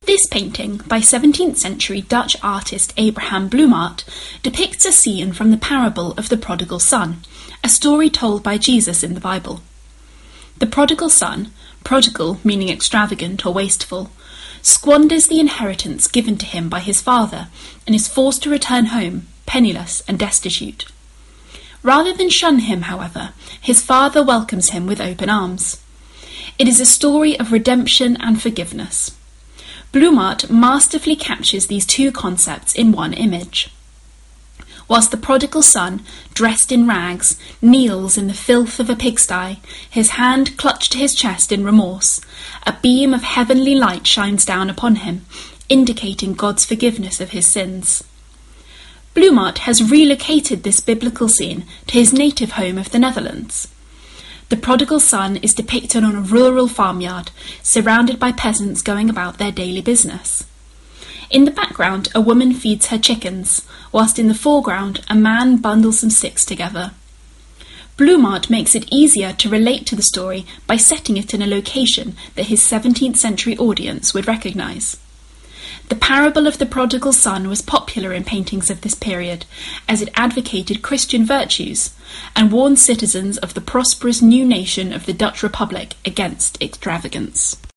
This painting, by 17th century Dutch artist Abraham Bloemaert, depicts a scene from the parable of the prodigal son, a story told by Jesus in the Bible. The prodigal son, prodigal meaning extravagant or wasteful, squanders the inheritance given to him by his father and is forced to return home, penniless and destitute. Rather than shun him, however, his father welcomes him with open arms. It is a story of redemption and forgiveness. Bloemaert masterfully captures these two concepts in one image. Whilst the prodigal son, dressed in rags, kneels in the filth of a pigsty, his hand clutched to his chest in remorse, a beam of heavenly light shines down upon him, indicating God's forgiveness of his sins. Bloemaert has relocated this biblical scene to his native home of the Netherlands. The prodigal son is depicted on a rural farmyard, surrounded by peasants going about their daily business. In the background, a woman feeds her chickens, whilst in the foreground, a man bundles some sticks together. Bloemaert makes it easier to relate to the story by setting it in a location that his 17th century audience would recognise. The parable of the prodigal son was popular in paintings of this period, as it advocated Christian virtues and warned citizens of the prosperous new nation of the Dutch Republic against extravagance.